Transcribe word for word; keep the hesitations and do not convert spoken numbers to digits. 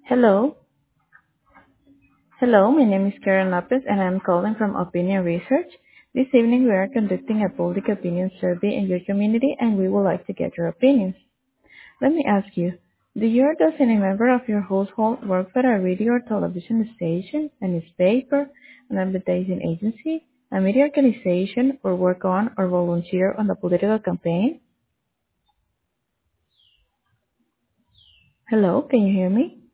Hello. Hello, my name is Karen Lopez and I'm calling from Opinion Research. This evening we are conducting a public opinion survey in your community and we would like to get your opinions. Let me ask you, do you or does any member of your household work for a radio or television station, a newspaper, an advertising agency, a media organization, or work on or volunteer on a political campaign? Hello, can you hear me?